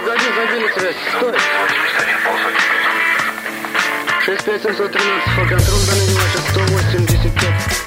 Погоди, забили связь. Стой. 65713, по контролю данные ваши 185.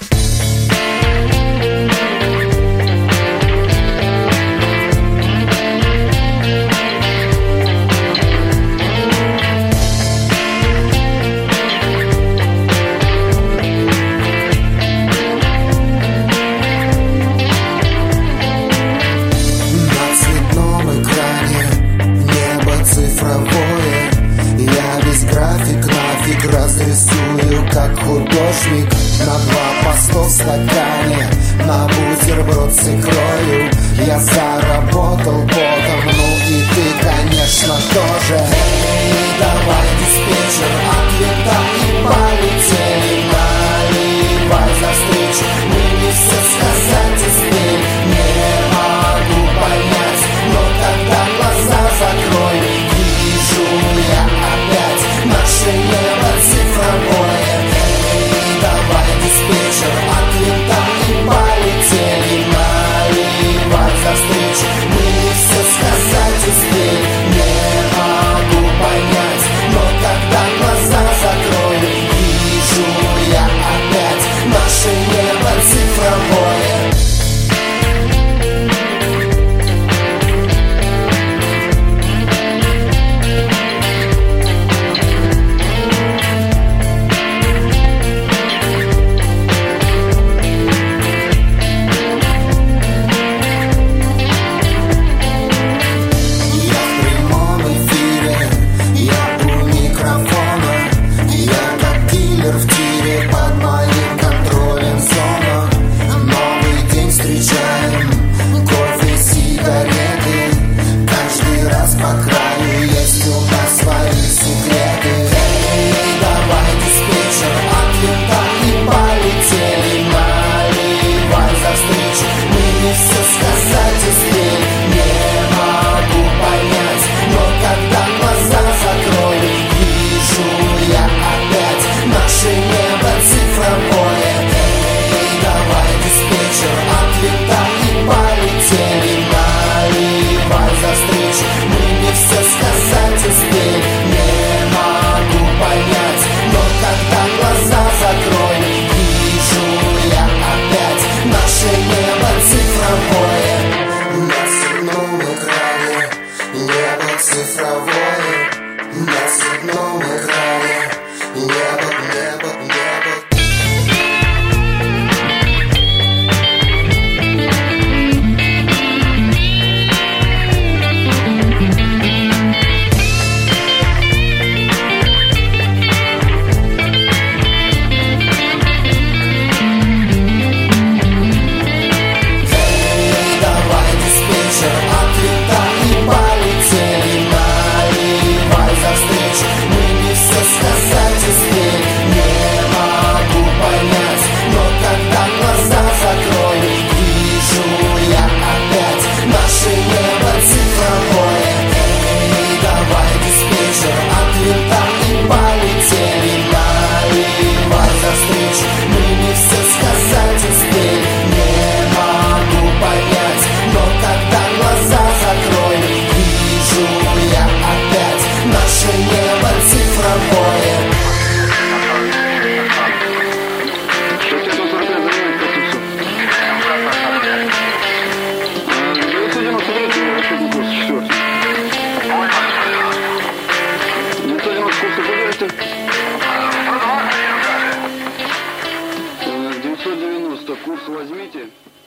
Разрисую, как художник, на 2 по 100 в стакане, на бутерброд с икрою. Я заработал потом, ну и ты, конечно, тоже. Эй, давай, диспетчер, отлетай и полетели. Наливай за встречу, мне не все сказать успеть. Не могу понять, но когда глаза закрою, вижу я опять наше небо цифровое. Эй, давай, диспетчер, отлетай и полетели. Наливай за встречу, мы не все сказать успеть. Не могу понять, но когда глаза закрою, вижу я опять наше небо цифровое. Курс возьмите.